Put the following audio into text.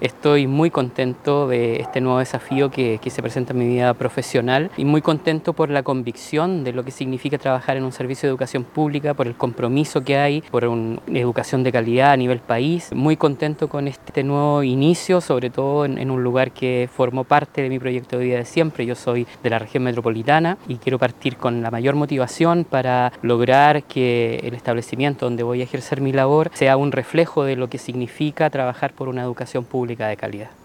Estoy muy contento de este nuevo desafío que se presenta en mi vida profesional y muy contento por la convicción de lo que significa trabajar en un servicio de educación pública, por el compromiso que hay, por una educación de calidad a nivel país. Muy contento con este nuevo inicio, sobre todo en un lugar que formó parte de mi proyecto de vida de siempre. Yo soy de la región metropolitana y quiero partir con la mayor motivación para lograr que el establecimiento donde voy a ejercer mi labor sea un reflejo de lo que significa trabajar por una educación pública de calidad.